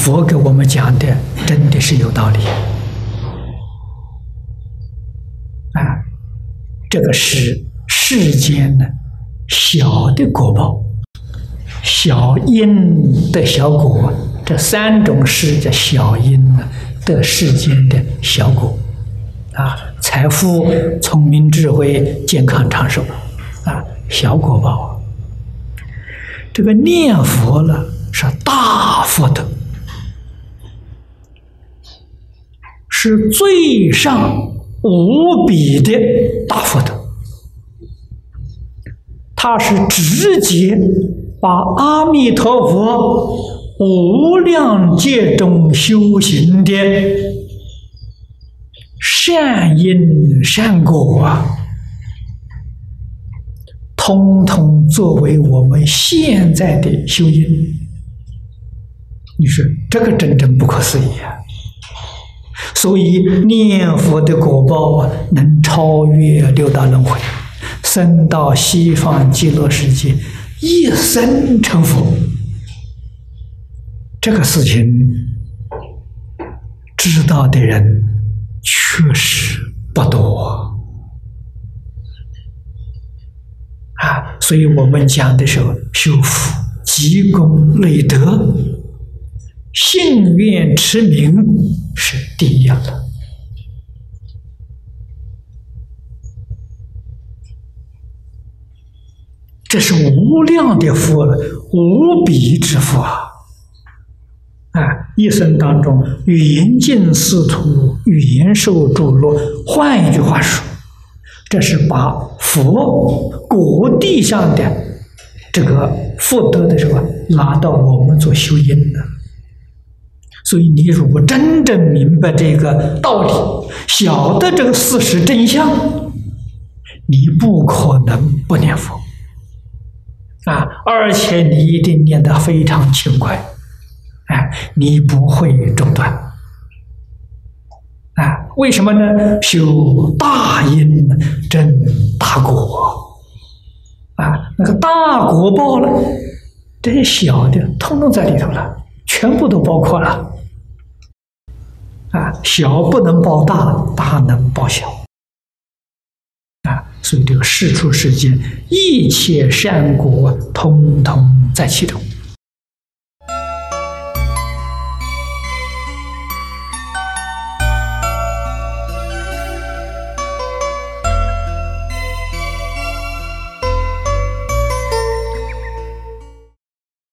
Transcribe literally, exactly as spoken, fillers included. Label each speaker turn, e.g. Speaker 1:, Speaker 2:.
Speaker 1: 佛给我们讲的真的是有道理啊！这个是世间的小的果报，小因的小果，这三种是叫小因呢，得世间的小果啊，财富、聪明、智慧、健康、长寿啊，小果报。这个念佛呢是大福德，是最上无比的大福德，它是直接把阿弥陀佛无量劫中修行的善因善果啊，通通作为我们现在的修因。你说这个真正不可思议啊！所以念佛的果报啊，能超越六道轮回，升到西方极乐世界，一生成佛。这个事情知道的人确实不多啊，所以我们讲的时候，修福、积功、累德、信愿持名是第一样的。这是无量的福了，无比之福啊！啊，一生当中缘尽似土，缘受诸乐。换一句话说，这是把佛果地上的这个福德的时候拿到我们做修因的。所以你如果真正明白这个道理，晓得这个事实真相，你不可能不念佛啊！而且你一定念得非常勤快，哎，你不会中断啊！为什么呢？修大因真大果啊！那个大果报了，这些小的通通在里头了，全部都包括了啊！小不能报大，大能报小啊！所以这个世出世间一切善果，通通在其中。